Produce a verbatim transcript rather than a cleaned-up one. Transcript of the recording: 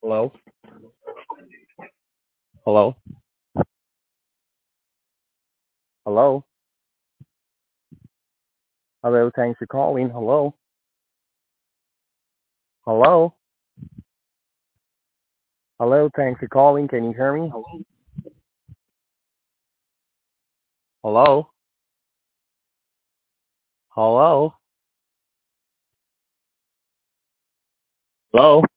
Hello? Hello? Hello? Hello, thanks for calling. Hello? Hello? Hello, thanks for calling. Can you hear me? Hello? Hello? Hello? Hello?